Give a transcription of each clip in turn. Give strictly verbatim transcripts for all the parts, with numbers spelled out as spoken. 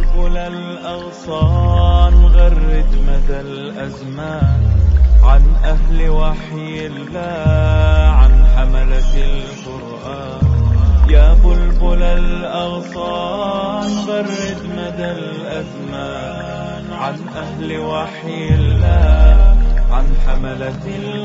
بلبل الأغصان غرد مدى الأزمان عن أهل وحي الله عن حملة القرآن يا بلبل الأغصان غرد مدى الأزمان عن أهل وحي الله عن حملة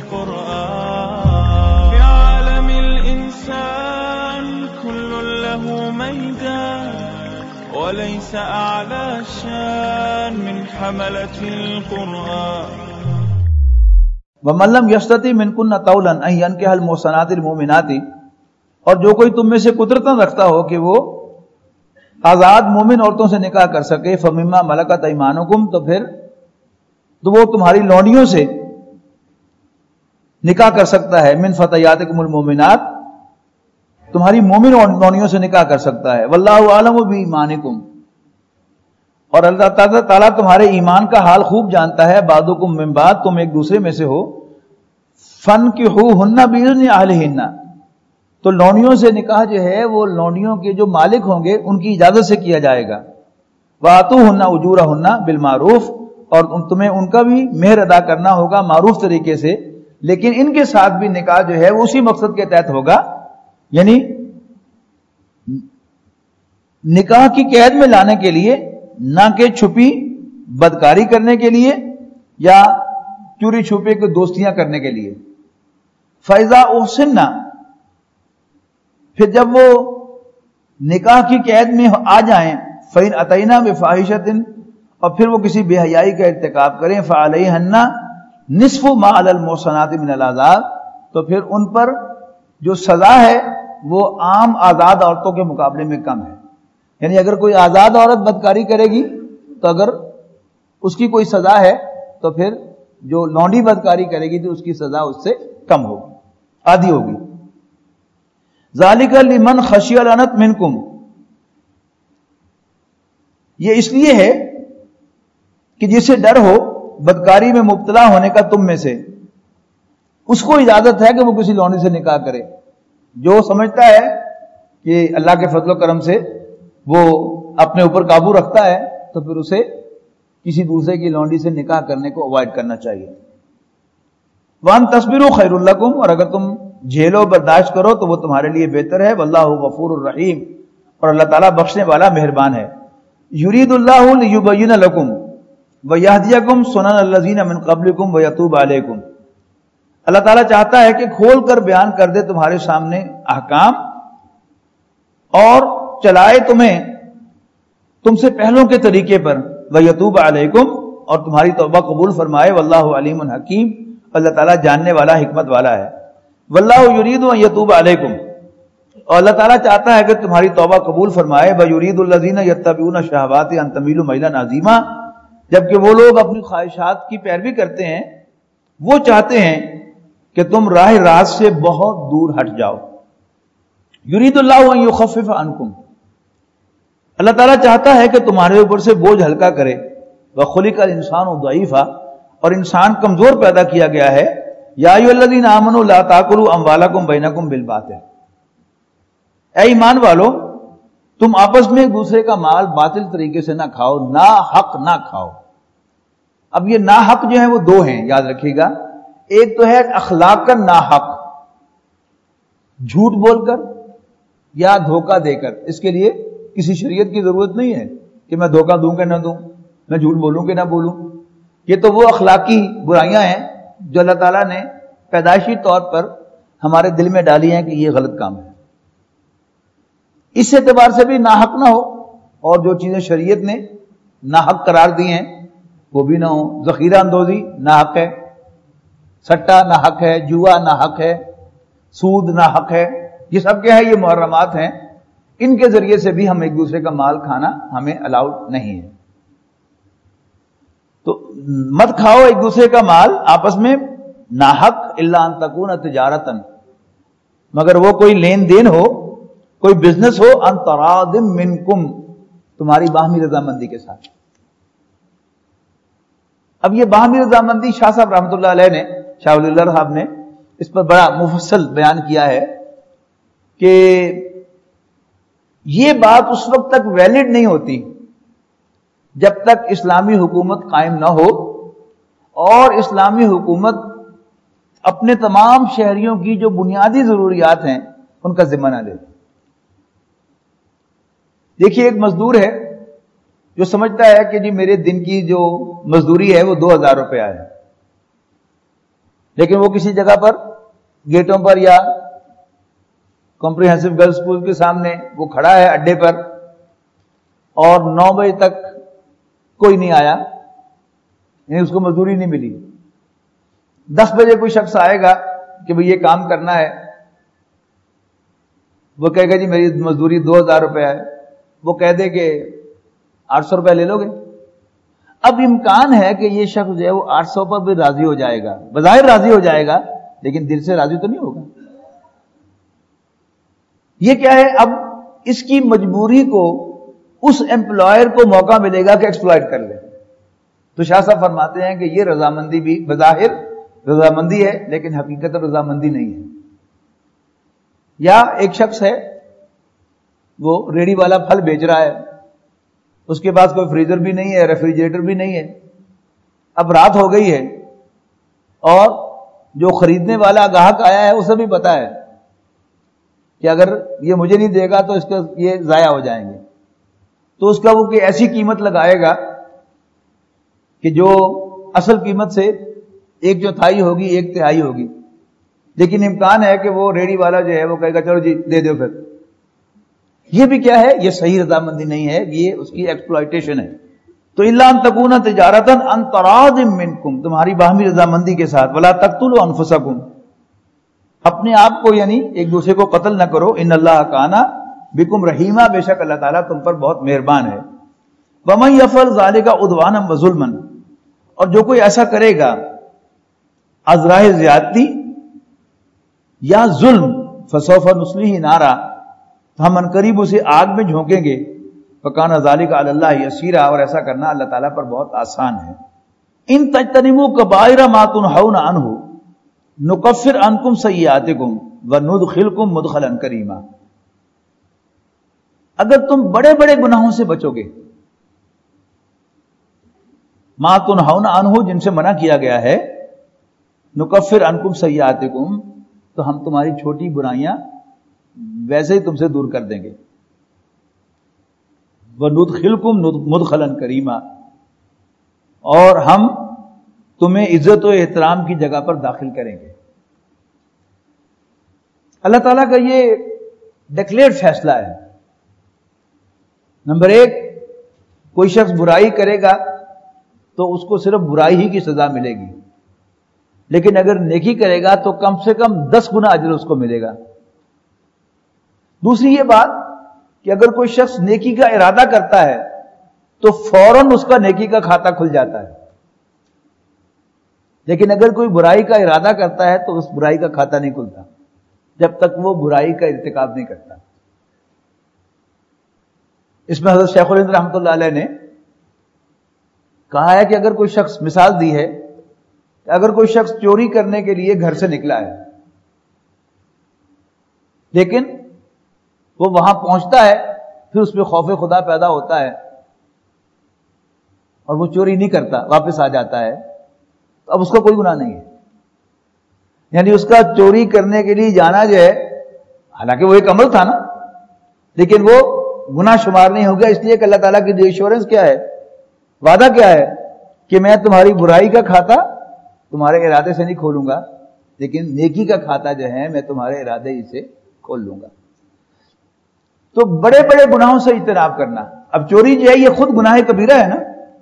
القرآن في عالم الإنسان كل له ميدان وليس أعلى شان من حملة القرآن وَمَن لَّمْ يَسْتَطِعْ مِنكُنَّ طَوْلًا أَن يَنكِحَ الْمُحْصَنَاتِ الْمُؤْمِنَاتِ، اور جو کوئی تم میں سے قدرت رکھتا ہو کہ وہ آزاد مومن عورتوں سے نکاح کر سکے، فَمِمَّا مَلَكَتْ أَيْمَانُكُمْ، تو پھر تو وہ تمہاری لونڈیوں سے نکاح کر سکتا ہے، مِن فَتَيَاتِكُمُ الْمُؤْمِنَاتِ، تمہاری مومن لونڈیوں سے نکاح کر سکتا ہے، وَاللَّهُ أَعْلَمُ بِإِيمَانِكُمْ، اور اللہ تعالیٰ تمہارے ایمان کا حال خوب جانتا ہے، بعضکم من بعض، تم ایک دوسرے میں سے ہو، فَانكِحُوهُنَّ بِإِذْنِ أَهْلِهِنَّ، تو لونڈیوں سے نکاح جو ہے وہ لونڈیوں کے جو مالک ہوں گے ان کی اجازت سے کیا جائے گا، وَآتُوهُنَّ أُجُورَهُنَّ بِالْمَعْرُوفِ، اور تمہیں ان کا بھی مہر ادا کرنا ہوگا معروف طریقے سے، لیکن ان کے ساتھ بھی نکاح جو ہے وہ اسی مقصد کے تحت ہوگا، یعنی نکاح کی قید میں لانے کے لیے، نہ کہ چھپی بدکاری کرنے کے لیے یا چوری چھپے کو دوستیاں کرنے کے لیے۔ فَإِذَا أُحْصِنَّ، پھر جب وہ نکاح کی قید میں آ جائیں، فَإِنْ أَتَيْنَا بِفَاحِشَةٍ، اور پھر وہ کسی بے حیائی کا ارتکاب کریں، فَعَلَيْهِنَّ نِصْفُ مَا عَلَى الْمُحْصَنَاتِ مِنَ الْعَذَابِ، تو پھر ان پر جو سزا ہے وہ عام آزاد عورتوں کے مقابلے میں کم ہے، یعنی اگر کوئی آزاد عورت بدکاری کرے گی تو اگر اس کی کوئی سزا ہے تو پھر جو لونڈی بدکاری کرے گی تو اس کی سزا اس سے کم ہوگی، آدھی ہوگی۔ ذالک لمن خشی العنت منکم، یہ اس لیے ہے کہ جسے ڈر ہو بدکاری میں مبتلا ہونے کا تم میں سے، اس کو اجازت ہے کہ وہ کسی لونڈی سے نکاح کرے، جو سمجھتا ہے کہ اللہ کے فضل و کرم سے وہ اپنے اوپر قابو رکھتا ہے تو پھر اسے کسی دوسرے کی لونڈی سے نکاح کرنے کو اوائڈ کرنا چاہیے۔ وَأَن تَصْبِرُوا خَيْرٌ لَكُمْ، اور اگر تم جھیلو برداشت کرو تو وہ تمہارے لیے بہتر ہے، وَاللَّهُ غَفُورٌ رَحِيمٌ، اور اللہ تعالیٰ بخشنے والا مہربان ہے۔ يُرِيدُ اللَّهُ لِيُبَيِّنَ لَكُمْ وَيَهْدِيَكُمْ سُنَنَ الَّذِينَ مِن قَبْلِكُمْ وَيَتُوبَ عَلَيْكُمْ، اللہ تعالیٰ چاہتا ہے کہ کھول کر بیان کر دے تمہارے سامنے احکام اور چلائے تمہیں تم سے پہلوں کے طریقے پر، وَيَتُوبَ عَلَيْكُمْ، اور تمہاری توبہ قبول فرمائے، وَاللَّهُ عَلِيمٌ حَكِيمٌ، اللہ تعالیٰ جاننے والا حکمت والا ہے۔ وَاللَّهُ يُرِيدُ أَن يَتُوبَ عَلَيْكُمْ، اور اللہ تعالیٰ چاہتا ہے کہ تمہاری توبہ قبول فرمائے، وَيُرِيدُ الَّذِينَ يَتَّبِعُونَ الشَّهَوَاتِ أَن تَمِيلُوا مَيْلًا عَظِيمًا، جبکہ وہ لوگ اپنی خواہشات کی پیروی کرتے ہیں وہ چاہتے ہیں کہ تم راہ راست سے بہت دور ہٹ جاؤ۔ يُرِيدُ اللَّهُ أَن يُخَفِّفَ عَنكُمْ، اللہ تعالیٰ چاہتا ہے کہ تمہارے اوپر سے بوجھ ہلکا کرے، وَخُلِقَ الْإِنسَانُ ضَعِيفًا، اور انسان کمزور پیدا کیا گیا ہے، یا ایھا الذین آمنوا لا تاکلوا اموالکم بینکم بالباطل، اے ایمان والو تم آپس میں ایک دوسرے کا مال باطل طریقے سے نہ کھاؤ، نا حق نہ کھاؤ۔ اب یہ نا حق جو ہیں وہ دو ہیں، یاد رکھیے گا، ایک تو ہے اخلاقاً نا حق، جھوٹ بول کر یا دھوکہ دے کر، اس کے لیے کسی شریعت کی ضرورت نہیں ہے کہ میں دھوکہ دوں کہ نہ دوں، میں جھوٹ بولوں کہ نہ بولوں، یہ تو وہ اخلاقی برائیاں ہیں جو اللہ تعالیٰ نے پیدائشی طور پر ہمارے دل میں ڈالی ہیں کہ یہ غلط کام ہے، اس اعتبار سے بھی ناحق نہ ہو، اور جو چیزیں شریعت نے ناحق قرار دی ہیں وہ بھی نہ ہو۔ ذخیرہ اندوزی ناحق ہے، سٹا ناحق ہے، جوا ناحق ہے، سود ناحق ہے، یہ سب کیا ہے؟ یہ محرمات ہیں، ان کے ذریعے سے بھی ہم ایک دوسرے کا مال کھانا ہمیں الاؤڈ نہیں ہے۔ تو مت کھاؤ ایک دوسرے کا مال آپس میں ناحق، الا ان تکون تجارتا، مگر وہ کوئی لین دین ہو، کوئی بزنس ہو، ان تراض منکم، تمہاری باہمی رضامندی کے ساتھ۔ اب یہ باہمی رضامندی شاہ صاحب رحمۃ اللہ علیہ نے، شاہ ولی اللہ صاحب نے اس پر بڑا مفصل بیان کیا ہے کہ یہ بات اس وقت تک ویلڈ نہیں ہوتی جب تک اسلامی حکومت قائم نہ ہو اور اسلامی حکومت اپنے تمام شہریوں کی جو بنیادی ضروریات ہیں ان کا ذمہ نہ لے. دیکھیے ایک مزدور ہے جو سمجھتا ہے کہ جی میرے دن کی جو مزدوری ہے وہ دو ہزار روپیہ ہے، لیکن وہ کسی جگہ پر گیٹوں پر یا کمپریہنسو گرلز اسکول کے سامنے وہ کھڑا ہے اڈے پر، اور نو بجے تک کوئی نہیں آیا، یعنی اس کو مزدوری نہیں ملی. دس بجے کوئی شخص آئے گا کہ بھئی یہ کام کرنا ہے، وہ کہے گا جی میری مزدوری دو ہزار روپیہ ہے، وہ کہہ دے کہ آٹھ سو روپیہ لے لو گے. اب امکان ہے کہ یہ شخص جو ہے وہ آٹھ سو پر بھی راضی ہو جائے گا، بظاہر راضی ہو جائے گا لیکن دل سے راضی تو نہیں ہوگا. یہ کیا ہے؟ اب اس کی مجبوری کو اس امپلائر کو موقع ملے گا کہ ایکسپلائٹ کر لے. تو شاہ صاحب فرماتے ہیں کہ یہ رضامندی بھی بظاہر رضامندی ہے لیکن حقیقت رضامندی نہیں ہے. یا ایک شخص ہے وہ ریڑھی والا پھل بیچ رہا ہے، اس کے پاس کوئی فریزر بھی نہیں ہے، ریفریجریٹر بھی نہیں ہے. اب رات ہو گئی ہے اور جو خریدنے والا گاہک آیا ہے اسے بھی پتا ہے کہ اگر یہ مجھے نہیں دے گا تو اس کا یہ ضائع ہو جائیں گے، تو اس کا وہ کہ ایسی قیمت لگائے گا کہ جو اصل قیمت سے ایک چوتھائی ہوگی، ایک تہائی ہوگی. لیکن امکان ہے کہ وہ ریڑھی والا جو ہے وہ کہے گا چلو جی دے دو پھر. یہ بھی کیا ہے؟ یہ صحیح رضامندی نہیں ہے، یہ اس کی ایکسپلائٹیشن ہے. تو الا ان تکون تجارتا عن تراض منکم، تمہاری باہمی رضامندی کے ساتھ. ولا تقتلوا انفسکم، اپنے آپ کو یعنی ایک دوسرے کو قتل نہ کرو. ان اللہ کان بکم رحیما، بے شک اللہ تعالیٰ تم پر بہت مہربان ہے. ومن یفعل ذلک عدوانا وظلما، اور جو کوئی ایسا کرے گا از راہ زیادتی یا ظلم، فسوف نصلیہ نارا، تو ہم عنقریب اسے آگ میں جھونکیں گے. فکان ذالک علی اللہ یسیرا، اور ایسا کرنا اللہ تعالیٰ پر بہت آسان ہے. ان تجتنبوا کبائر ما تنہون عنہ نکفر عنکم سیئاتکم وندخلکم مدخلا کریما. اگر تم بڑے بڑے گناہوں سے بچو گے، ما تنہون عنہ جن سے منع کیا گیا ہے، نکفر عنکم سیئاتکم تو ہم تمہاری چھوٹی برائیاں ویسے ہی تم سے دور کر دیں گے. وندخلکم مدخلا کریما، اور ہم تمہیں عزت و احترام کی جگہ پر داخل کریں گے. اللہ تعالیٰ کا یہ ڈکلیئرڈ فیصلہ ہے. نمبر ایک، کوئی شخص برائی کرے گا تو اس کو صرف برائی ہی کی سزا ملے گی، لیکن اگر نیکی کرے گا تو کم سے کم دس گنا اجر اس کو ملے گا. دوسری یہ بات کہ اگر کوئی شخص نیکی کا ارادہ کرتا ہے تو فوراً اس کا نیکی کا کھاتا کھل جاتا ہے، لیکن اگر کوئی برائی کا ارادہ کرتا ہے تو اس برائی کا کھاتا نہیں کھلتا جب تک وہ برائی کا ارتکاب نہیں کرتا. اس میں حضرت شیخ الہند رحمۃ اللہ علیہ نے کہا ہے کہ اگر کوئی شخص، مثال دی ہے کہ اگر کوئی شخص چوری کرنے کے لیے گھر سے نکلا ہے، لیکن وہ وہاں پہنچتا ہے، پھر اس میں خوف خدا پیدا ہوتا ہے اور وہ چوری نہیں کرتا، واپس آ جاتا ہے، تو اب اس کا کوئی گناہ نہیں ہے. یعنی اس کا چوری کرنے کے لیے جانا جو ہے، حالانکہ وہ ایک عمل تھا نا، لیکن وہ گناہ شمار نہیں ہو گیا، اس لیے کہ اللہ تعالیٰ کی جو ایشورنس کیا ہے، وعدہ کیا ہے کہ میں تمہاری برائی کا کھاتا تمہارے ارادے سے نہیں کھولوں گا، لیکن نیکی کا کھاتا جو ہے میں تمہارے ارادے ہی سے کھول لوں گا. تو بڑے بڑے گناہوں سے اجتناب کرنا. اب چوری جو ہے یہ خود گناہ کبیرہ ہے نا،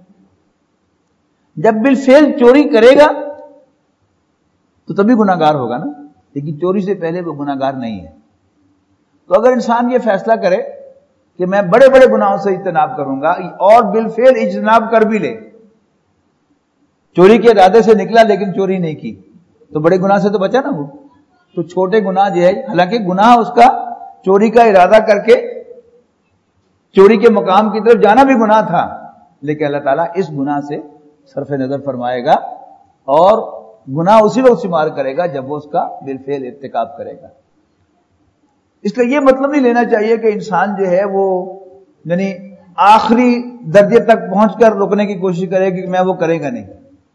جب بالفعل چوری کرے گا تو تبھی گناہ گار ہوگا نا، لیکن چوری سے پہلے وہ گناہ گار نہیں ہے. تو اگر انسان یہ فیصلہ کرے کہ میں بڑے بڑے گناہوں سے اجتناب کروں گا اور بالفعل اجتناب کر بھی لے، چوری کے ارادے سے نکلا لیکن چوری نہیں کی، تو بڑے گناہ سے تو بچا نا وہ. تو چھوٹے گناہ جو ہے، حالانکہ گناہ اس کا چوری کا ارادہ کر کے چوری کے مقام کی طرف جانا بھی گناہ تھا، لیکن اللہ تعالیٰ اس گناہ سے صرف نظر فرمائے گا اور گناہ اسی وقت شمار کرے گا جب وہ اس کا بالفعل ارتکاب کرے گا. اس کا یہ مطلب نہیں لینا چاہیے کہ انسان جو ہے وہ یعنی آخری درجے تک پہنچ کر رکنے کی کوشش کرے کہ میں وہ کرے گا نہیں.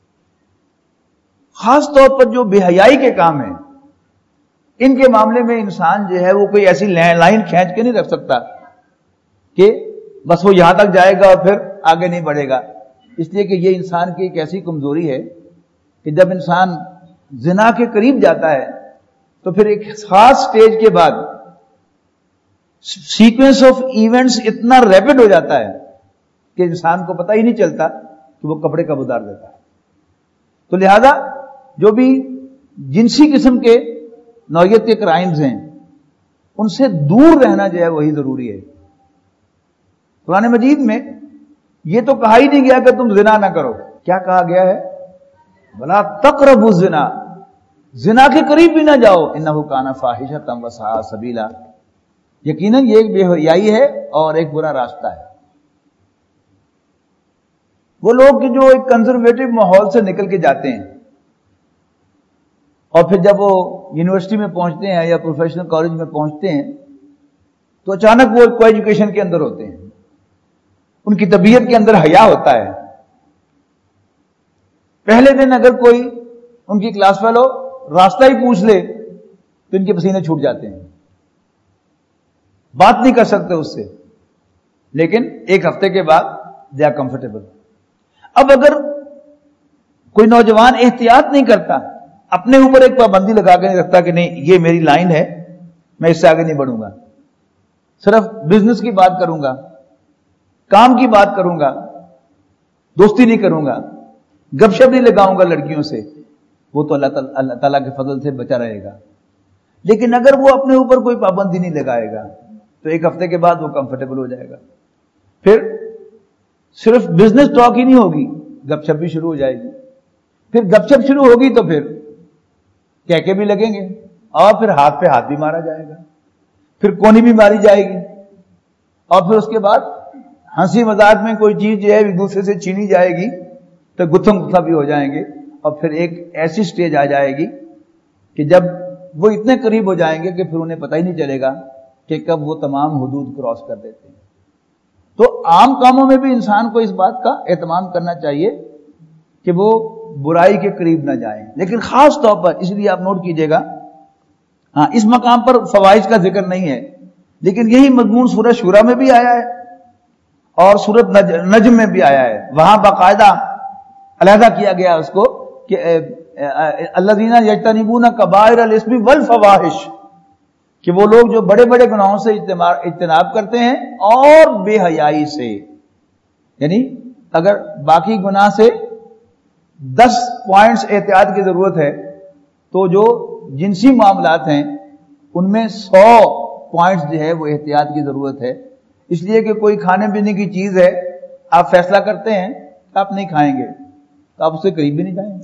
خاص طور پر جو بے حیائی کے کام ہیں ان کے معاملے میں انسان جو ہے وہ کوئی ایسی لائن کھینچ کے نہیں رکھ سکتا کہ بس وہ یہاں تک جائے گا اور پھر آگے نہیں بڑھے گا. اس لیے کہ یہ انسان کی ایک ایسی کمزوری ہے کہ جب انسان زنا کے قریب جاتا ہے تو پھر ایک خاص سٹیج کے بعد سیکوینس آف ایونٹس اتنا ریپڈ ہو جاتا ہے کہ انسان کو پتہ ہی نہیں چلتا کہ وہ کپڑے کب اتار دیتا ہے. تو لہذا جو بھی جنسی قسم کے نوعیت کے کرائمز ہیں ان سے دور رہنا جو ہے وہی ضروری ہے. قرآن مجید میں یہ تو کہا ہی نہیں گیا کہ تم زنا نہ کرو. کیا کہا گیا ہے؟ وَلَا تَقْرَبُوا الزِّنَا، زنا کے قریب بھی نہ جاؤ، اِنَّهُ كَانَ فَاحِشَةً وَسَاءَ سَبِيلًا، یقیناً یہ ایک بے حیائی ہے اور ایک برا راستہ ہے. وہ لوگ کہ جو ایک کنزرویٹو ماحول سے نکل کے جاتے ہیں اور پھر جب وہ یونیورسٹی میں پہنچتے ہیں یا پروفیشنل کالج میں پہنچتے ہیں تو اچانک وہ کو ایجوکیشن کے اندر ہوتے ہیں، ان کی طبیعت کے اندر حیا ہوتا ہے. پہلے دن اگر کوئی ان کی کلاس فیلو راستہ ہی پوچھ لے تو ان کے پسینے چھوٹ جاتے ہیں، بات نہیں کر سکتے اس سے، لیکن ایک ہفتے کے بعد دے آر کمفرٹیبل. اب اگر کوئی نوجوان احتیاط نہیں کرتا، اپنے اوپر ایک پابندی لگا کے نہیں رکھتا کہ نہیں یہ میری لائن ہے، میں اس سے آگے نہیں بڑھوں گا، صرف بزنس کی بات کروں گا، کام کی بات کروں گا، دوستی نہیں کروں گا، گپ شپ نہیں لگاؤں گا لڑکیوں سے، وہ تو اللہ تعالیٰ کے فضل سے بچا رہے گا. لیکن اگر وہ اپنے اوپر کوئی پابندی نہیں لگائے گا تو ایک ہفتے کے بعد وہ کمفرٹیبل ہو جائے گا. پھر صرف بزنس ٹاک ہی نہیں ہوگی، گپ شپ بھی شروع ہو جائے گی. پھر گپ شپ شروع ہوگی تو پھر کہکے بھی لگیں گے اور پھر ہاتھ پہ ہاتھ بھی مارا جائے گا، پھر کونی بھی ماری جائے گی، اور پھر اس کے بعد ہنسی مذاق میں کوئی چیز جو ہے ایک دوسرے سے چھینی جائے گی تو گتھم گتھا بھی ہو جائیں گے. اور پھر ایک ایسی سٹیج آ جائے گی کہ جب وہ اتنے قریب ہو جائیں گے کہ پھر انہیں پتہ ہی نہیں چلے گا کہ کب وہ تمام حدود کراس کر دیتے ہیں. تو عام کاموں میں بھی انسان کو اس بات کا اہتمام کرنا چاہیے کہ وہ برائی کے قریب نہ جائیں. لیکن خاص طور پر اس لیے آپ نوٹ کیجئے گا، ہاں اس مقام پر فوائد کا ذکر نہیں ہے، لیکن یہی مضمون سورہ شورى میں بھی آیا ہے اور سورۃ نجم میں بھی آیا ہے. وہاں باقاعدہ علیحدہ کیا گیا اس کو کہ الذین یجتنبون کبائر الاسم والفواحش، کہ وہ لوگ جو بڑے بڑے گناہوں سے اجتناب کرتے ہیں اور بے حیائی سے. یعنی اگر باقی گناہ سے دس پوائنٹس احتیاط کی ضرورت ہے تو جو جنسی معاملات ہیں ان میں سو پوائنٹس جو ہے وہ احتیاط کی ضرورت ہے. اس لیے کہ کوئی کھانے پینے کی چیز ہے، آپ فیصلہ کرتے ہیں کہ آپ نہیں کھائیں گے تو آپ اس سے قریب بھی نہیں جائیں گے.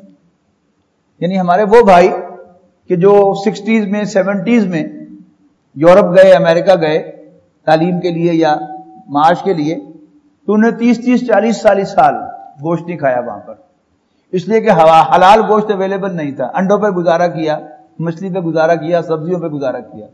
یعنی ہمارے وہ بھائی کہ جو سکسٹیز میں سیونٹیز میں یورپ گئے، امریکہ گئے تعلیم کے لیے یا معاش کے لیے، تو انہیں تیس تیس چالیس چالیس سال گوشت نہیں کھایا وہاں پر، اس لیے کہ حلال گوشت اویلیبل نہیں تھا. انڈوں پہ گزارا کیا، مچھلی پہ گزارا کیا، سبزیوں پہ گزارا کیا.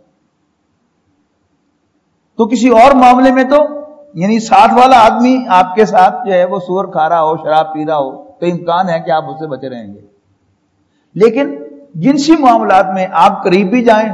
تو کسی اور معاملے میں تو یعنی ساتھ والا آدمی آپ کے ساتھ جو ہے وہ سور کھا رہا ہو، شراب پی رہا ہو تو امکان ہے کہ آپ اس سے بچے رہیں گے. لیکن جنسی معاملات میں آپ قریب بھی جائیں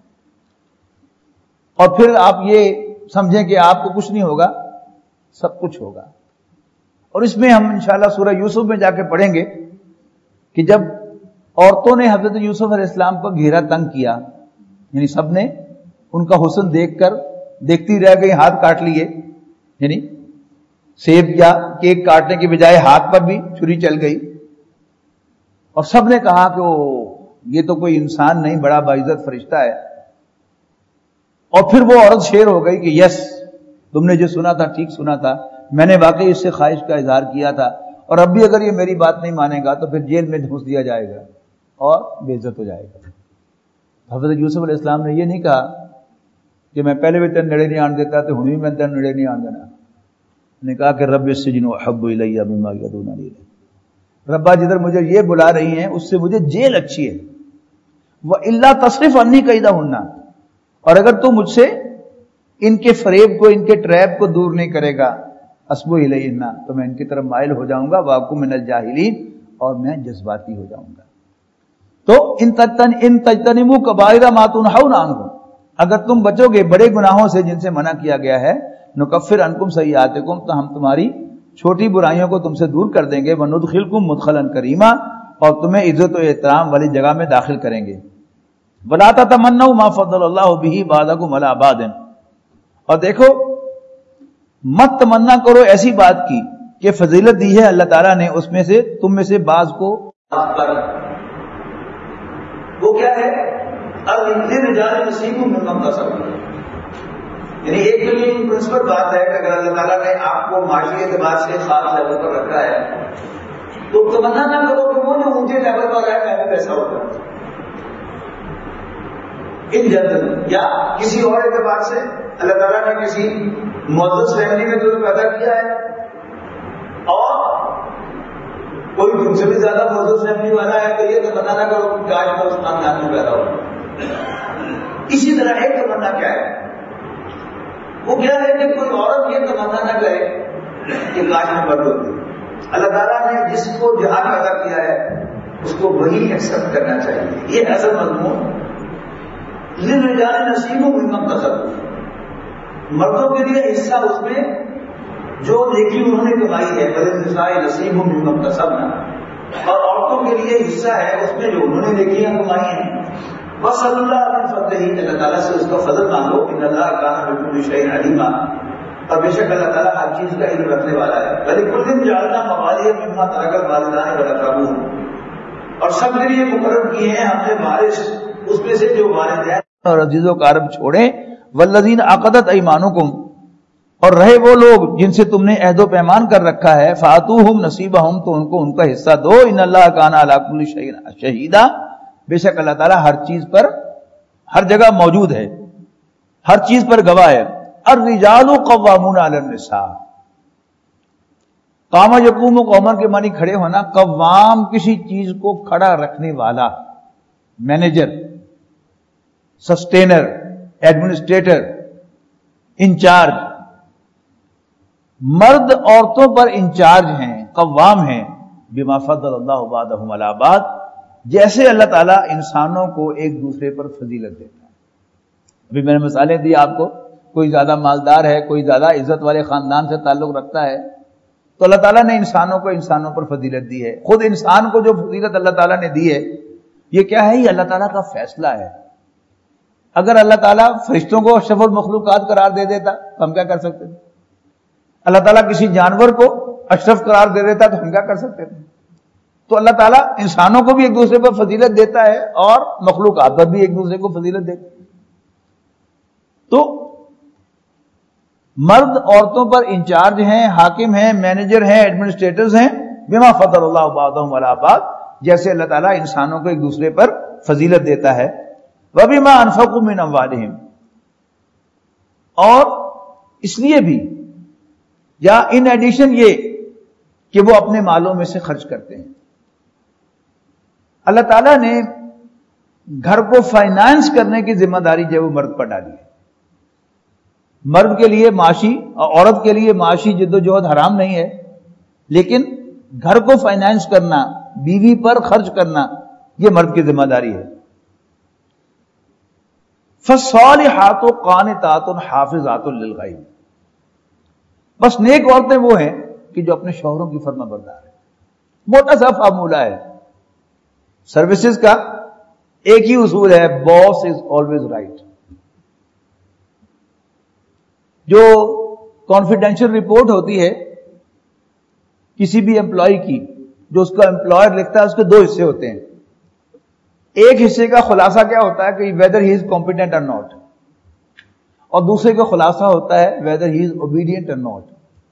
اور پھر آپ یہ سمجھیں کہ آپ کو کچھ نہیں ہوگا، سب کچھ ہوگا. اور اس میں ہم انشاءاللہ سورہ یوسف میں جا کے پڑھیں گے کہ جب عورتوں نے حضرت یوسف علیہ السلام کو گھیرا تنگ کیا، یعنی سب نے ان کا حسن دیکھ کر دیکھتی رہ گئی، ہاتھ کاٹ لیے، یعنی سیب یا کیک کاٹنے کی بجائے ہاتھ پر بھی چھری چل گئی، اور سب نے کہا کہ وہ یہ تو کوئی انسان نہیں، بڑا باعزت فرشتہ ہے. اور پھر وہ عورت شیر ہو گئی کہ یس تم نے جو سنا تھا ٹھیک سنا تھا، میں نے واقعی اس سے خواہش کا اظہار کیا تھا، اور اب بھی اگر یہ میری بات نہیں مانے گا تو پھر جیل میں دھنس دیا جائے گا اور بے عزت ہو جائے گا. حضرت یوسف علیہ السلام نے یہ نہیں کہا کہ میں پہلے بھی تین نڑے نہیں آن دیتا تو ہوں بھی میں تین نڑے نہیں آن دینا. نے کہا کہ رب السجن احب الی مما یدعوننی الیہ، ربا جدھر مجھے یہ بلا رہی ہیں اس سے مجھے جیل اچھی ہے. وَإِلَّا تَصْرِفْ عَنِّي كَيْدَهُنَّ، اور اگر تو مجھ سے ان کے فریب کو، ان کے ٹریپ کو دور نہیں کرے گا اسبو الیہن، تو میں ان کی طرف مائل ہو جاؤں گا، واکم من الجاہلین، اور میں جذباتی ہو جاؤں گا۔ تو ان تجتن ان تجتنبوا کبائر ما تنہون عنہ، اگر تم بچو گے بڑے گناہوں سے جن سے منع کیا گیا ہے، نکفر عنکم سیئاتکم، تو ہم تمہاری چھوٹی برائیوں کو تم سے دور کر دیں گے، وندخلکم مدخلا کریما، اور تمہیں عزت و احترام والی جگہ میں داخل کریں گے۔ ولا تتمنوا ما فضل اللہ بہ بعضکم علی بعض، اور دیکھو مت تمنا کرو ایسی بات کی کہ فضیلت دی ہے اللہ تعالیٰ نے اس میں سے تم میں سے بعض کو پر، وہ کیا ہے؟ الرجال نصیب مما اکتسبوا، یعنی ایک تو یہ پرنسپل بات ہے کہ اگر اللہ تعالیٰ نے آپ کو معاشی اعتبار سے خاص لیول پر رکھا ہے تو تمنا نہ کرو کہ وہ جو اونچے لیول پر ہے میں بھی ویسا ہوگا، ان جنرل یا کسی اور اعتبار سے اللہ تعالیٰ نے کسی معزز فیملی میں تمہیں پیدا کیا ہے اور کوئی تم سے بھی زیادہ معزز فیملی والا ہے تو یہ تمنا نہ کرو کہ آج میں اس خاندان میں پیدا ہو۔ اسی طرح ایک تمنا کیا ہے؟ وہ کیا ہے کہ کوئی عورت یہ تمنا نہ کرے کہ کاش میں مرد ہوتی۔ اللہ تعالیٰ نے جس کو جہاں پیدا کیا ہے اس کو وہی ایکسپٹ کرنا چاہیے۔ یہ اصل مضمون للرجال نصیب مما اکتسبوا، مردوں کے لیے حصہ اس میں جو نیکی انہوں نے کمائی ہے، وللنساء نصیب مما اکتسبنا، اور عورتوں کے لیے حصہ ہے اس میں جو انہوں نے نیکیاں کمائی ہیں۔ وصلی اللہ من فضلہ، اللہ تعالیٰ سے اس کا فضل مانگو، ان اللہ کان بکل شیء علیما، اور بے شک اللہ تعالیٰ ہر چیز کا علم رکھنے والا ہے۔ ولکل جعلنا موالیا مما ترک الوالدان والاقربون، اور سب کے لیے مقرر کیے ہیں ہم نے وارث اس میں سے جو والدین اور عزیز و اقارب چھوڑیں، والذین عقدت ایمانکم، اور رہے وہ لوگ جن سے تم نے عہد و پیمان کر رکھا ہے، فاتوہم نصیبہم، تو ان کو ان کا حصہ دو، ان اللہ کان علی کل شیء شہیدا، بے شک اللہ تعالیٰ ہر چیز پر ہر جگہ موجود ہے، ہر چیز پر گواہ ہے۔ الرجال قوامون علی النساء، قام یقوم قوما کے معنی کھڑے ہونا، قوام کسی چیز کو کھڑا رکھنے والا، مینیجر، سسٹینر، ایڈمنسٹریٹر، انچارج۔ مرد عورتوں پر انچارج ہیں، قوام ہیں، بما فضل اللہ بعضهم علی بعض، جیسے اللہ تعالیٰ انسانوں کو ایک دوسرے پر فضیلت دیتا ہے۔ ابھی میں نے مثالیں دی آپ کو، کوئی زیادہ مالدار ہے، کوئی زیادہ عزت والے خاندان سے تعلق رکھتا ہے، تو اللہ تعالیٰ نے انسانوں کو انسانوں پر فضیلت دی ہے۔ خود انسان کو جو فضیلت اللہ تعالیٰ نے دی ہے، یہ کیا ہے؟ یہ اللہ تعالیٰ کا فیصلہ ہے۔ اگر اللہ تعالیٰ فرشتوں کو اشرف المخلوقات قرار دے دیتا تو ہم کیا کر سکتے تھے؟ اللہ تعالیٰ کسی جانور کو اشرف قرار دے دیتا تو ہم کیا کر سکتے تھے؟ تو اللہ تعالیٰ انسانوں کو بھی ایک دوسرے پر فضیلت دیتا ہے اور مخلوقات پر بھی ایک دوسرے کو فضیلت دیتا ہے۔ تو مرد عورتوں پر انچارج ہیں، حاکم ہیں، مینیجر ہیں، ایڈمنسٹریٹرز ہیں، بما فضل اللہ بعضهم علی بعض، جیسے اللہ تعالیٰ انسانوں کو ایک دوسرے پر فضیلت دیتا ہے۔ وَبِمَا أَنفَقُوا مِنْ أَمْوَالِهِمْ، اور اس لیے بھی یا ان ایڈیشن یہ کہ وہ اپنے مالوں میں سے خرچ کرتے ہیں۔ اللہ تعالیٰ نے گھر کو فائنانس کرنے کی ذمہ داری جو ہے وہ مرد پر ڈالی ہے۔ مرد کے لیے معاشی اور عورت کے لیے معاشی جد و جہد حرام نہیں ہے، لیکن گھر کو فائنانس کرنا، بیوی پر خرچ کرنا، یہ مرد کی ذمہ داری ہے۔ فَالصَّالِحَاتُ قَانِتَاتٌ حَافِظَاتٌ لِلْغَیْبِ، بس نیک عورتیں وہ ہیں کہ جو اپنے شوہروں کی فرما بردار ہیں۔ موٹا سا فارمولہ ہے سروسز کا، ایک ہی اصول ہے، باس از آلویز رائٹ۔ جو کانفیڈینشیل رپورٹ ہوتی ہے کسی بھی امپلائی کی، جو اس کا امپلائر لکھتا ہے، اس کے دو حصے ہوتے ہیں۔ ایک حصے کا خلاصہ کیا ہوتا ہے کہ ویدر ہی از کمپیٹنٹ اور ناٹ، اور دوسرے کا خلاصہ ہوتا ہے ویدر ہی از اوبیڈینٹ اور ناٹ۔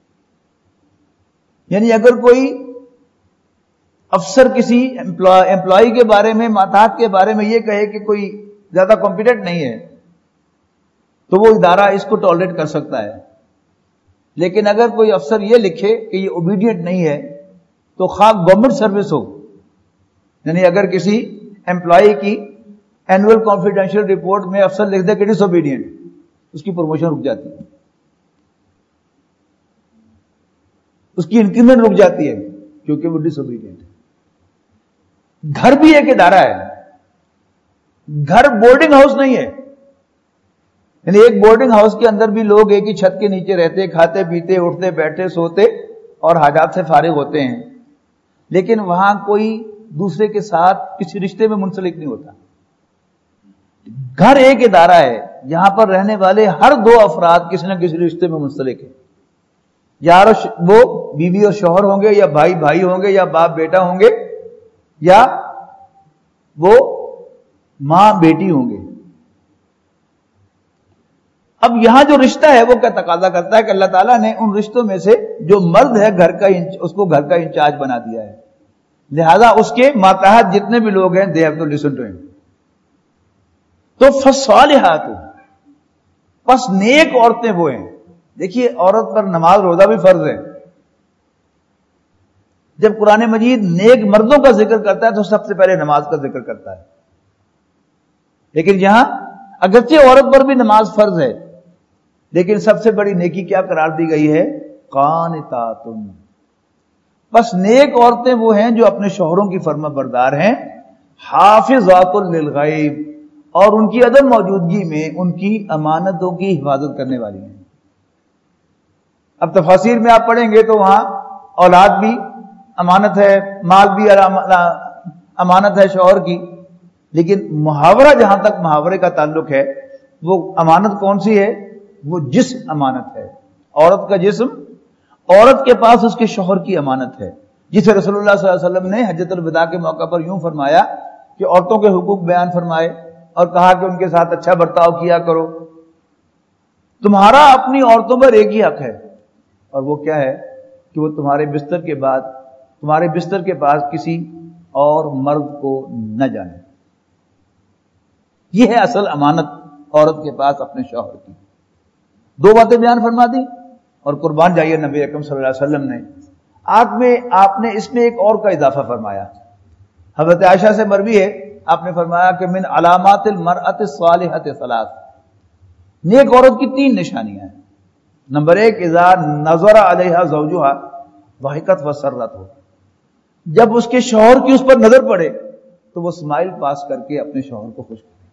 یعنی اگر کوئی افسر کسی امپلائی کے بارے میں، ماتحت کے بارے میں یہ کہے کہ کوئی زیادہ کمپیٹنٹ نہیں ہے، تو وہ ادارہ اس کو ٹالریٹ کر سکتا ہے۔ لیکن اگر کوئی افسر یہ لکھے کہ یہ اوبیڈینٹ نہیں ہے، تو خواہ گورنمنٹ سروس ہو، یعنی اگر کسی امپلائی کی اینوئل کانفیڈینشیل رپورٹ میں افسر لکھ دے کہ ڈس اوبیڈینٹ، اس کی پروموشن رک جاتی ہے۔ اس کی انکریمنٹ رک جاتی ہے کیونکہ وہ ڈس اوبیڈینٹ ہے. گھر بھی ایک ادارہ ہے. گھر بورڈنگ ہاؤس نہیں ہے. یعنی ایک بورڈنگ ہاؤس کے اندر بھی لوگ ایک ہی چھت کے نیچے رہتے، کھاتے پیتے، اٹھتے بیٹھتے سوتے اور حاجات سے فارغ ہوتے ہیں، لیکن وہاں کوئی دوسرے کے ساتھ کسی رشتے میں منسلک نہیں ہوتا. گھر ایک ادارہ ہے جہاں پر رہنے والے ہر دو افراد کسی نہ کسی رشتے میں منسلک ہیں. یا وہ بیوی اور شوہر ہوں گے، یا بھائی بھائی ہوں گے، یا باپ بیٹا ہوں گے، یا وہ ماں بیٹی ہوں گے. اب یہاں جو رشتہ ہے وہ کیا تقاضا کرتا ہے کہ اللہ تعالیٰ نے ان رشتوں میں سے جو مرد ہے گھر کا اس کو گھر کا انچارج بنا دیا ہے، لہذا اس کے ماتحت جتنے بھی لوگ ہیں they have to listen to him. تو فالصالحات، پس نیک عورتیں وہ ہیں. دیکھیے عورت پر نماز روزہ بھی فرض ہے. جب قرآن مجید نیک مردوں کا ذکر کرتا ہے تو سب سے پہلے نماز کا ذکر کرتا ہے. لیکن یہاں اگرچہ عورت پر بھی نماز فرض ہے، لیکن سب سے بڑی نیکی کیا قرار دی گئی ہے؟ قانتات. بس نیک عورتیں وہ ہیں جو اپنے شوہروں کی فرما بردار ہیں، حافظات للغیب، اور ان کی عدم موجودگی میں ان کی امانتوں کی حفاظت کرنے والی ہیں. اب تفاسیر میں آپ پڑھیں گے تو وہاں اولاد بھی امانت ہے، مال بھی امانت ہے شوہر کی، لیکن محاورہ جہاں تک محاورے کا تعلق ہے وہ امانت کون سی ہے؟ وہ جسم امانت ہے. عورت کا جسم عورت کے پاس اس کے شوہر کی امانت ہے، جسے رسول اللہ صلی اللہ علیہ وسلم نے حجۃ الوداع کے موقع پر یوں فرمایا کہ عورتوں کے حقوق بیان فرمائے اور کہا کہ ان کے ساتھ اچھا برتاؤ کیا کرو. تمہارا اپنی عورتوں پر ایک ہی حق ہے، اور وہ کیا ہے کہ وہ تمہارے بستر کے بعد تمہارے بستر کے پاس کسی اور مرد کو نہ جانے. یہ ہے اصل امانت عورت کے پاس اپنے شوہر کی. دو باتیں بیان فرما دی اور قربان جائیے نبی اکرم صلی اللہ علیہ وسلم نے آپ میں آپ نے اس میں ایک اور کا اضافہ فرمایا. حضرت عائشہ سے مروی ہے، آپ نے فرمایا کہ من علامات المرأۃ الصالحۃ ثلاث، نیک عورت کی تین نشانیاں ہیں. نمبر ایک، اذا نظر علیہا زوجہا ضحکت وسرت ہو، جب اس کے شوہر کی اس پر نظر پڑے تو وہ اسمائل پاس کر کے اپنے شوہر کو خوش کرے.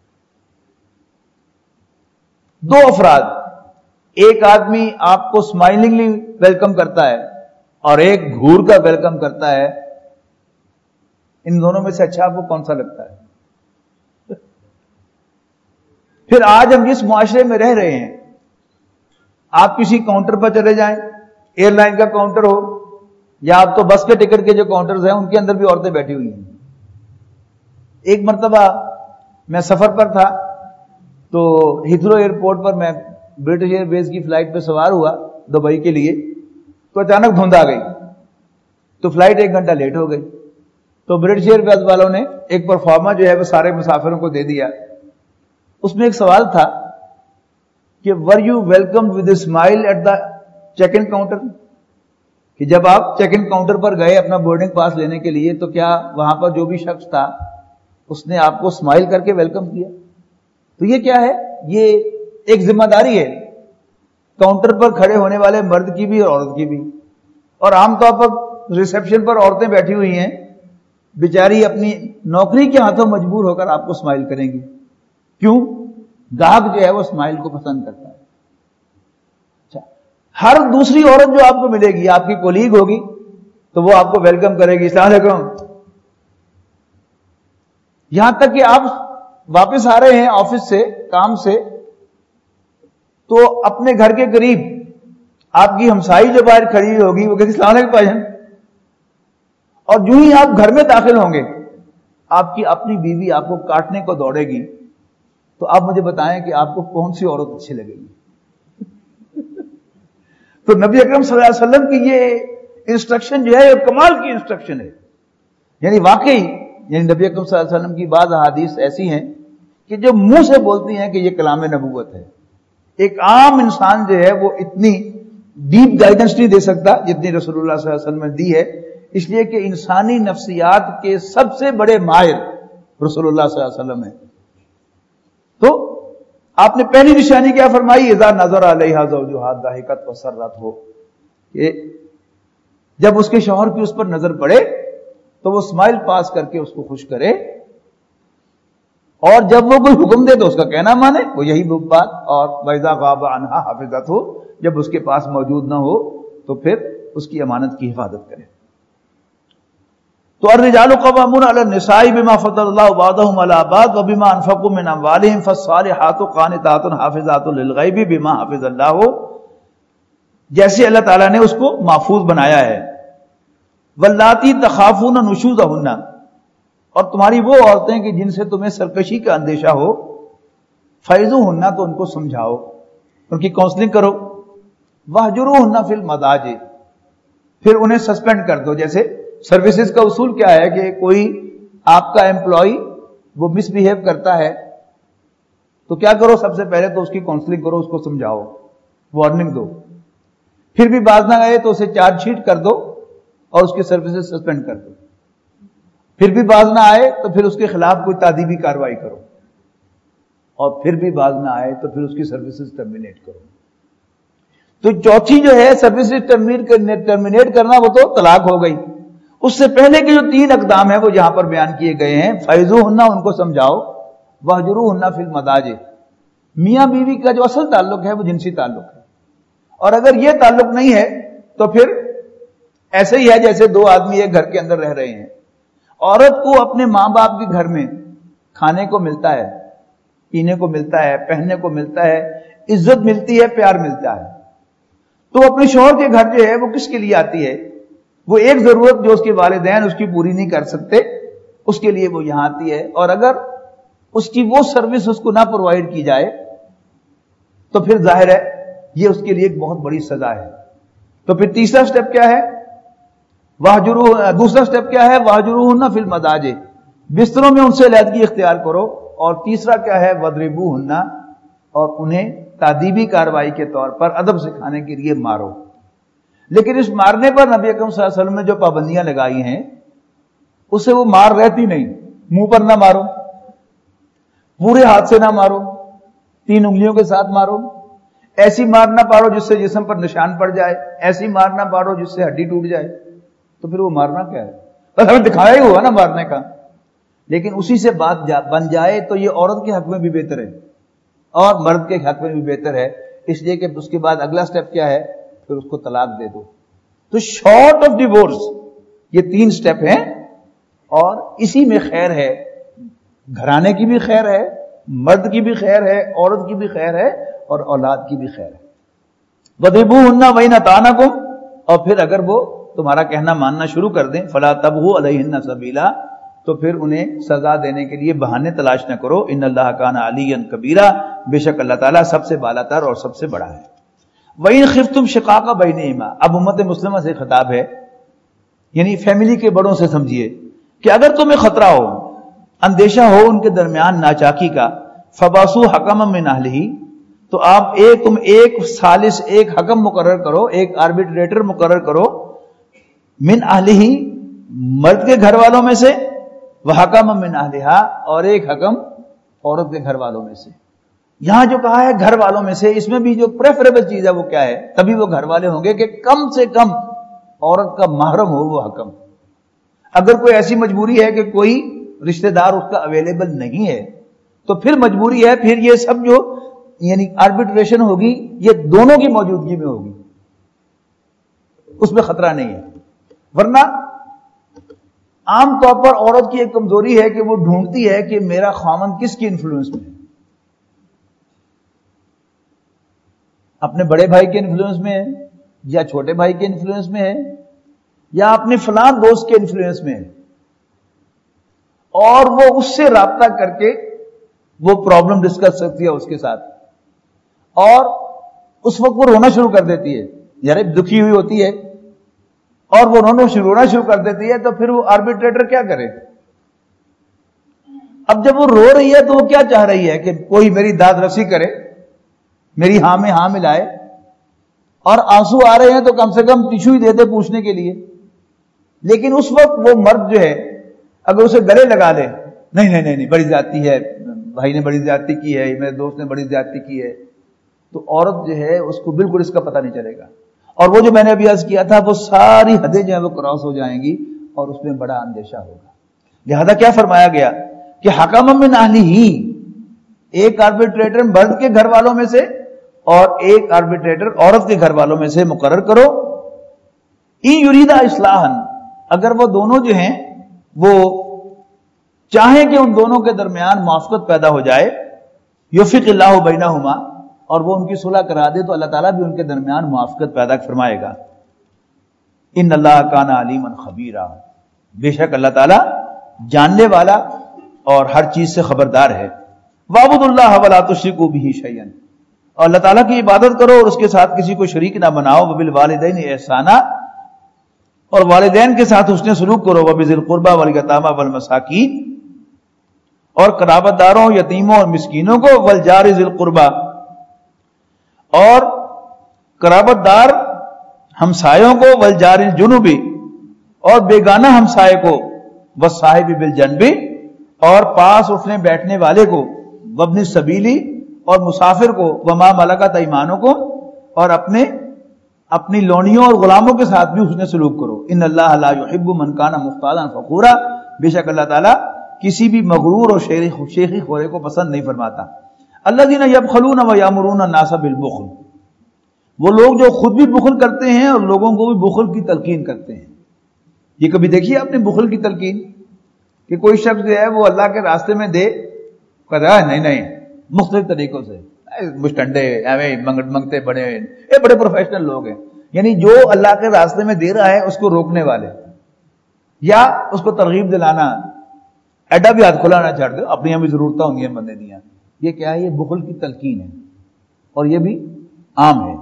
دو افراد، ایک آدمی آپ کو اسمائلنگلی ویلکم کرتا ہے اور ایک گھور کا ویلکم کرتا ہے، ان دونوں میں سے اچھا آپ کو کون سا لگتا ہے؟ پھر آج ہم جس معاشرے میں رہ رہے ہیں، آپ کسی کاؤنٹر پر چلے جائیں، ایئر لائن کا کاؤنٹر ہو یا آپ تو بس کے ٹکٹ کے جو کاؤنٹرز ہیں ان کے اندر بھی عورتیں بیٹھی ہوئی ہیں. ایک مرتبہ میں سفر پر تھا تو ہیتھرو ایئرپورٹ پر میں برٹش ایئر ویز کی فلائٹ پہ سوار ہوا دبئی کے لیے، تو اچانک دھند آ گئی تو فلائٹ ایک گھنٹہ لیٹ ہو گئی. تو برٹش ایئر ویز والوں نے ایک پرفارما جو ہے وہ سارے مسافروں کو دے دیا. اس میں ایک سوال تھا کہ were you welcome with a smile at the check in counter, کہ جب آپ چیک ان کاؤنٹر پر گئے اپنا بورڈنگ پاس لینے کے لیے تو کیا وہاں پر جو بھی شخص تھا اس نے آپ کو اسمائل کر کے ویلکم کیا؟ تو یہ کیا ہے؟ یہ ایک ذمہ داری ہے کاؤنٹر پر کھڑے ہونے والے مرد کی بھی اور عورت کی بھی. اور عام طور پر ریسیپشن پر عورتیں بیٹھی ہوئی ہیں، بیچاری اپنی نوکری کے ہاتھوں مجبور ہو کر آپ کو اسمائل کریں گی. کیوں؟ گاہک جو ہے وہ اسمائل کو پسند کرتا ہے. اچھا، ہر دوسری عورت جو آپ کو ملے گی، آپ کی کولیگ ہوگی تو وہ آپ کو ویلکم کرے گی، السلام علیکم. یہاں تک کہ آپ واپس آ رہے ہیں آفس سے، کام سے، تو اپنے گھر کے قریب آپ کی ہمسائی جو باہر کھڑی ہوگی وہ کہتی السلام علیکم بھائی. اور جو ہی آپ گھر میں داخل ہوں گے آپ کی اپنی بیوی آپ کو کاٹنے کو دوڑے گی، تو آپ مجھے بتائیں کہ آپ کو کون سی عورت اچھی لگے گی؟ تو نبی اکرم صلی اللہ علیہ وسلم کی یہ انسٹرکشن جو ہے یہ کمال کی انسٹرکشن ہے. یعنی واقعی یعنی نبی اکرم صلی اللہ علیہ وسلم کی بعض احادیث ایسی ہیں کہ جو منہ سے بولتی ہیں کہ یہ کلام نبوت ہے. ایک عام انسان جو ہے وہ اتنی ڈیپ گائیڈنس نہیں دے سکتا جتنی رسول اللہ صلی اللہ علیہ وسلم نے دی ہے، اس لیے کہ انسانی نفسیات کے سب سے بڑے ماہر رسول اللہ صلی اللہ علیہ وسلم ہیں. تو آپ نے پہلی نشانی کیا فرمائی؟ اذا نظر علیہا زوجہا ضحکت وسرت ہو، کہ جب اس کے شوہر کی اس پر نظر پڑے تو وہ اسمائل پاس کر کے اس کو خوش کرے، اور جب وہ کوئی حکم دے تو اس کا کہنا مانے، وہ یہی بات. اور وَإِذَا غَابَ عَنْهَا حَفِظَتْهُ، جب اس کے پاس موجود نہ ہو تو پھر اس کی امانت کی حفاظت کرے. تو الرجال قوامون علی النساء بما فضل اللہ بعضهم علی بعض وبما انفقوا من اموالهم فالصالحات قانتات حافظات للغیب بما حفظ اللہ، جیسے اللہ تعالیٰ نے اس کو محفوظ بنایا ہے. واللاتی تخافون نشوزہن، اور تمہاری وہ عورتیں کہ جن سے تمہیں سرکشی کا اندیشہ ہو، فعظوہن، تو ان کو سمجھاؤ، ان کی کاؤنسلنگ کرو. واہجروہن فی المضاجع، پھر انہیں سسپینڈ کر دو. جیسے سروسز کا اصول کیا ہے کہ کوئی آپ کا امپلائی وہ مس بہیو کرتا ہے تو کیا کرو، سب سے پہلے تو اس کی کاؤنسلنگ کرو، اس کو سمجھاؤ، وارننگ دو. پھر بھی باز نہ آئے تو اسے چارج شیٹ کر دو اور اس کی سروسز سسپینڈ کر دو. پھر بھی باز نہ آئے تو پھر اس کے خلاف کوئی تعدیبی کارروائی کرو، اور پھر بھی باز نہ آئے تو پھر اس کی سروسز ٹرمینیٹ کرو. تو چوتھی جو ہے سروسز ٹرمینیٹ کرنا، وہ تو طلاق ہو گئی. اس سے پہلے کے جو تین اقدام ہیں وہ یہاں پر بیان کیے گئے ہیں. فعظوہن، ان کو سمجھاؤ. واہجروہن فی المضاجع، میاں بیوی کا جو اصل تعلق ہے وہ جنسی تعلق ہے، اور اگر یہ تعلق نہیں ہے تو پھر ایسے ہی ہے جیسے دو آدمی ایک گھر کے اندر رہ رہے ہیں. عورت کو اپنے ماں باپ کے گھر میں کھانے کو ملتا ہے، پینے کو ملتا ہے، پہننے کو ملتا ہے، عزت ملتی ہے، پیار ملتا ہے. تو اپنے شوہر کے گھر جو ہے وہ کس کے لیے آتی ہے؟ وہ ایک ضرورت جو اس کے والدین اس کی پوری نہیں کر سکتے، اس کے لیے وہ یہاں آتی ہے. اور اگر اس کی وہ سروس اس کو نہ پرووائڈ کی جائے تو پھر ظاہر ہے یہ اس کے لیے ایک بہت بڑی سزا ہے. تو پھر تیسرا سٹیپ کیا ہے؟ واہجروہ دوسرا سٹیپ کیا ہے؟ واہجروہن فی المضاجع، بستروں میں ان سے علیحدگی اختیار کرو. اور تیسرا کیا ہے؟ وضربوہن، اور انہیں تعدیبی کارروائی کے طور پر ادب سکھانے کے لیے مارو. لیکن اس مارنے پر نبی اکرم صلی اللہ علیہ وسلم نے جو پابندیاں لگائی ہیں اس سے وہ مار رہتی نہیں. منہ پر نہ مارو، پورے ہاتھ سے نہ مارو، تین انگلیوں کے ساتھ مارو. ایسی مار نہ پاڑو جس سے جسم پر نشان پڑ جائے، ایسی مار نہ پاڑو جس سے ہڈی ٹوٹ جائے. تو پھر وہ مارنا کیا ہے؟ بس ہمیں دکھایا ہی ہوا نا مارنے کا. لیکن اسی سے بات جا بن جائے تو یہ عورت کے حق میں بھی بہتر ہے اور مرد کے حق میں بھی بہتر ہے، اس لیے کہ اس کے بعد اگلا سٹیپ کیا ہے؟ پھر اس کو طلاق دے دو. تو شارٹ آف ڈیورس یہ تین سٹیپ ہیں، اور اسی میں خیر ہے. گھرانے کی بھی خیر ہے، مرد کی بھی خیر ہے، عورت کی بھی خیر ہے، اور اولاد کی بھی خیر ہے. وَضِرِبُوهُنَّ وَإِنْ أَطَعْنَكُمْ، اور پھر اگر وہ تمہارا کہنا ماننا شروع کر دیں، فَلَا تَبْغُوا عَلَيْهِنَّ سَبِيلًا، تو پھر انہیں سزا دینے کے لیے بہانے تلاش نہ کرو. ان اللہ کان علیٰ کبیرہ، بے شک اللہ تعالیٰ سب سے بالا تر اور سب سے بڑا ہے. وَإِنْ خِفْتُمْ شِقَاقَ بَيْنِهِمَا، اب امت مسلمہ سے خطاب ہے، یعنی فیملی کے بڑوں سے سمجھیے کہ اگر تمہیں خطرہ ہو، اندیشہ ہو ان کے درمیان ناچاکی کا، فَبَعْثُوا حَكَمًا مِّنْ أَهْلِهِ، تو آپ ایک تم ایک ثالث، ایک حکم مقرر کرو، ایک آربیٹریٹر مقرر کرو، من أَهْلِهِ، مرد کے گھر والوں میں سے، وَحَكَمًا مِّنْ أَهْلِهَا، اور ایک حکم عورت کے گھر والوں میں سے. یہاں جو کہا ہے گھر والوں میں سے، اس میں بھی جو پریفریبل چیز ہے وہ کیا ہے؟ تبھی وہ گھر والے ہوں گے کہ کم سے کم عورت کا محرم ہو وہ حکم. اگر کوئی ایسی مجبوری ہے کہ کوئی رشتہ دار اس کا اویلیبل نہیں ہے تو پھر مجبوری ہے، پھر یہ سب جو یعنی آربیٹریشن ہوگی یہ دونوں کی موجودگی میں ہوگی، اس میں خطرہ نہیں ہے. ورنہ عام طور پر عورت کی ایک کمزوری ہے کہ وہ ڈھونڈتی ہے کہ میرا خاوند کس کی انفلوئنس میں ہے، اپنے بڑے بھائی کے انفلوئنس میں ہے، یا چھوٹے بھائی کے انفلوئنس میں ہے، یا اپنے فلاں دوست کے انفلوئنس میں ہے، اور وہ اس سے رابطہ کر کے وہ پرابلم ڈسکس کرتی ہے اس کے ساتھ، اور اس وقت وہ رونا شروع کر دیتی ہے. یار دکھی ہوئی ہوتی ہے اور وہ رونا رونا شروع کر دیتی ہے، تو پھر وہ آربیٹریٹر کیا کرے؟ اب جب وہ رو رہی ہے تو وہ کیا چاہ رہی ہے کہ کوئی میری داد رسی کرے، میری ہاں میں ہاں ملائے، اور آنسو آ رہے ہیں تو کم سے کم ٹیشو ہی دے دے پوچھنے کے لیے. لیکن اس وقت وہ مرد جو ہے اگر اسے گلے لگا لے، نہیں نہیں نہیں بڑی زیادتی ہے، بھائی نے بڑی زیادتی کی ہے، میرے دوست نے بڑی زیادتی کی ہے، تو عورت جو ہے اس کو بالکل اس کا پتہ نہیں چلے گا. اور وہ جو میں نے ابھی عرض کیا تھا وہ ساری حدیں جو ہیں وہ کراس ہو جائیں گی اور اس میں بڑا اندیشہ ہوگا. لہذا کیا فرمایا گیا کہ حکم من اہلہ، ایک آربیٹریٹر مرد کے گھر والوں میں سے اور ایک آربیٹریٹر عورت کے گھر والوں میں سے مقرر کرو. ان یریدا اصلاحا، اگر وہ دونوں جو ہیں وہ چاہیں کہ ان دونوں کے درمیان موافقت پیدا ہو جائے، یوفق اللہ بینہما، اور وہ ان کی صلح کرا دے تو اللہ تعالیٰ بھی ان کے درمیان موافقت پیدا فرمائے گا. ان اللہ کان علیما خبیرا، بے شک اللہ تعالیٰ جاننے والا اور ہر چیز سے خبردار ہے. وَاعْبُدُوا اللَّهَ وَلَا تُشْرِكُوا بِهِ شَيْئًا، اور اللہ تعالیٰ کی عبادت کرو اور اس کے ساتھ کسی کو شریک نہ بناؤ. وَبِالْوَالِدَيْنِ احسانا، اور والدین کے ساتھ حسن سلوک کرو. وَبِذِي الْقُرْبَى وَالْيَتَامَى وَالْمَسَاكِينِ، اور قرابت داروں، یتیموں اور مسکینوں کو. وَالْجَارِ ذِي الْقُرْبَى، اور قرابت دار ہمسایوں کو. وَالْجَارِ الْجُنُبِ، اور بیگانہ ہمسائے کو. وَالصَّاحِبِ بِالْجَنبِ، اور پاس اٹھنے بیٹھنے والے کو. وَابْنِ السَّبِيلِ، اور مسافر کو. وَمَا مَلَكَتْ أَيْمَانُكُمْ، اور اپنے اپنی لونیوں اور غلاموں کے ساتھ بھی حسن سلوک کرو. ان اللہ لا يحب من كان مختالا فخورا، بے شک اللہ تعالیٰ کسی بھی مغرور اور شیخی خورے کو پسند نہیں فرماتا. الذين يبخلون ويأمرون الناس بالبخل، وہ لوگ جو خود بھی بخل کرتے ہیں اور لوگوں کو بھی بخل کی تلقین کرتے ہیں. یہ کبھی دیکھیے آپ نے بخل کی تلقین کہ کوئی شخص جو ہے وہ اللہ کے راستے میں دے، کہتا ہے نہیں نہیں مختلف طریقوں سے، مشٹنڈے منگتے بڑے، یہ بڑے پروفیشنل لوگ ہیں. یعنی جو اللہ کے راستے میں دے رہا ہے اس کو روکنے والے، یا اس کو ترغیب دلانا، ایڈا بھی ہاتھ کھلا نہ چھڑ دو، اپنی بھی ضرورتیں ہوں گی بندے دیاں. یہ کیا ہے؟ یہ بخل کی تلقین ہے اور یہ بھی عام ہے.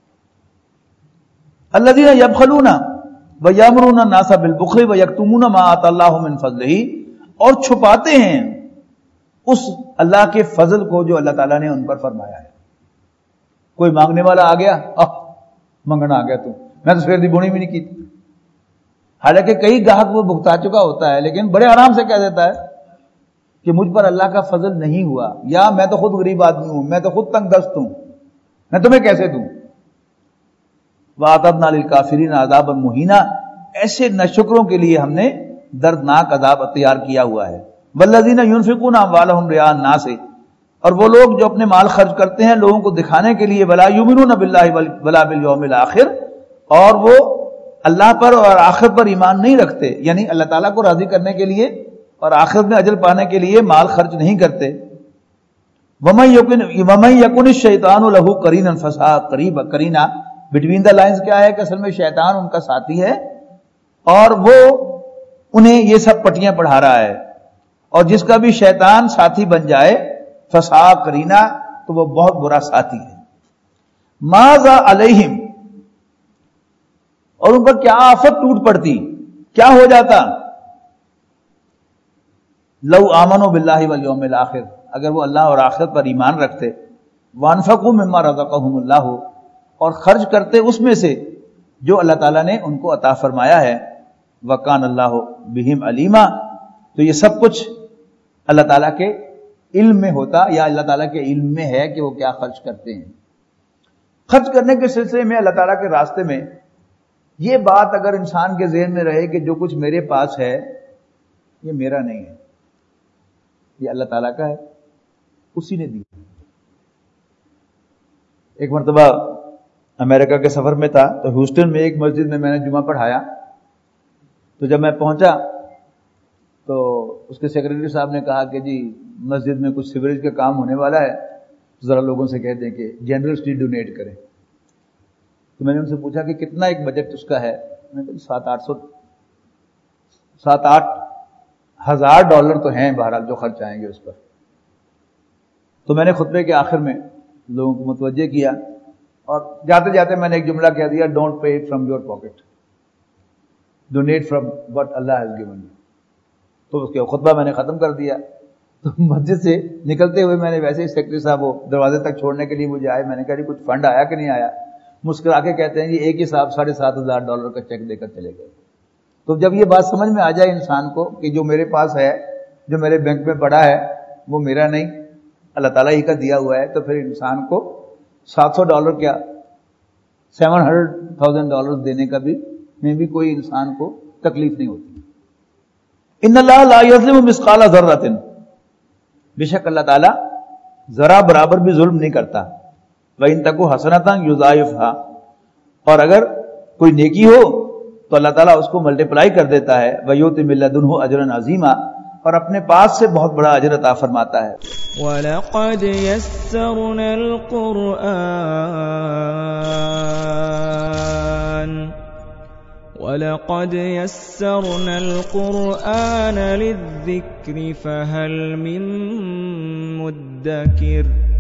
الذین یبخلون ویامرون الناس بالبخل ویکتمون ما آتی اللہ من فضلہ، اور چھپاتے ہیں اس اللہ کے فضل کو جو اللہ تعالیٰ نے ان پر فرمایا ہے. کوئی مانگنے والا آ گیا، منگنا آ گیا، تو میں تو سویر دی بونی بھی نہیں کی تھی. حالانکہ کئی گاہک وہ بھگتا چکا ہوتا ہے لیکن بڑے آرام سے کہہ دیتا ہے کہ مجھ پر اللہ کا فضل نہیں ہوا، یا میں تو خود غریب آدمی ہوں، میں تو خود تنگ دست ہوں، میں تمہیں کیسے دوں. وَأَعْتَدْنَا لِلْكَافِرِينَ عَذَابًا مُهِينًا، ایسے ناشکروں کے لیے ہم نے دردناک عذاب تیار کیا ہوا ہے. وَالَّذِينَ يُنْفِقُونَ أَمْوَالَهُمْ رِئَاءَ النَّاسِ، اور وہ لوگ جو اپنے مال خرچ کرتے ہیں لوگوں کو دکھانے کے لیے. وَلَا يُؤْمِنُونَ بِاللَّهِ وَلَا بِالْيَوْمِ الْآخِرِ، اور وہ اللہ پر اور آخرت پر ایمان نہیں رکھتے، یعنی اللہ تعالیٰ کو راضی کرنے کے لیے اور آخرت میں اجر پانے کے لیے مال خرچ نہیں کرتے. وَمَن يَكُنِ الشَّيْطَانُ لَهُ قَرِينًا فَسَاءَ قَرِيبًا، قَرِينًا بٹوین دا لائنز کیا ہے کہ اصل میں شیطان ان کا ساتھی ہے اور وہ انہیں یہ سب پٹیاں پڑھا رہا ہے. اور جس کا بھی شیطان ساتھی بن جائے فساء قرینا، تو وہ بہت برا ساتھی ہے. ماذا علیہم، اور ان پر کیا آفت ٹوٹ پڑتی، کیا ہو جاتا. لو آمنوا باللہ والیوم الآخر، اگر وہ اللہ اور آخرت پر ایمان رکھتے. وانفقوا مما رزقهم اللہ، اور خرچ کرتے اس میں سے جو اللہ تعالیٰ نے ان کو عطا فرمایا ہے. وکان اللہ بہم علیما، تو یہ سب کچھ اللہ تعالیٰ کے علم میں ہوتا، یا اللہ تعالیٰ کے علم میں ہے کہ وہ کیا خرچ کرتے ہیں. خرچ کرنے کے سلسلے میں اللہ تعالیٰ کے راستے میں یہ بات اگر انسان کے ذہن میں رہے کہ جو کچھ میرے پاس ہے یہ میرا نہیں ہے، یہ اللہ تعالیٰ کا ہے، اسی نے دی. ایک مرتبہ امریکہ کے سفر میں تھا تو ہیوسٹن میں ایک مسجد میں میں نے جمعہ پڑھایا. تو جب میں پہنچا تو اس کے سیکرٹری صاحب نے کہا کہ جی مسجد میں کچھ سیوریج کا کام ہونے والا ہے، تو ذرا لوگوں سے کہہ دیں کہ جنرلسٹی ڈونیٹ کریں. تو میں نے ان سے پوچھا کہ کتنا ایک بجٹ اس کا ہے. میں نے کہا سات آٹھ سو سات آٹھ ہزار ڈالر تو ہیں بہرحال جو خرچ آئیں گے اس پر. تو میں نے خطبے کے آخر میں لوگوں کو متوجہ کیا اور جاتے جاتے میں نے ایک جملہ کہہ دیا، don't pay it from your pocket, donate from what Allah has given you. تو اس کے خطبہ میں نے ختم کر دیا. تو مسجد سے نکلتے ہوئے میں نے ویسے ہی سیکرٹری صاحب وہ دروازے تک چھوڑنے کے لیے مجھے آئے. میں نے کہا جی کچھ فنڈ آیا کہ نہیں آیا؟ مسکرا کے کہتے ہیں جی ایک ہی صاحب ساڑھے سات ہزار ڈالر کا چیک دے کر چلے گئے. تو جب یہ بات سمجھ میں آ جائے انسان کو کہ جو میرے پاس ہے، جو میرے بینک میں پڑا ہے، وہ میرا نہیں اللہ تعالیٰ ہی کا دیا ہوا ہے، تو پھر انسان کو سات سو ڈالر کیا سیون ہنڈریڈ تھاؤزینڈ ڈالر دینے کا بھی میں بھی کوئی انسان کو تکلیف نہیں ہوتی. ان اللہ لا یظلم مثقال ذرۃ، بے شک اللہ تعالیٰ ذرا برابر بھی ظلم نہیں کرتا. وَإِن تَكُ حَسَنَةً يُضَاعِفْهَا، اور اگر کوئی نیکی ہو تو اللہ تعالیٰ اس کو ملٹیپلائی کر دیتا ہے. وَيُؤْتِ مِن لَدُنْهُ أَجْرًا عَظِيمًا، اور اپنے پاس سے بہت بڑا اجر عطا فرماتا ہے. وَلَقَدْ يَسَّرْنَا الْقُرْآنَ وَلَقَدْ يَسَّرْنَا الْقُرْآنَ لِلذِّكْرِ فَهَلْ مِن مُّدَّكِرٍ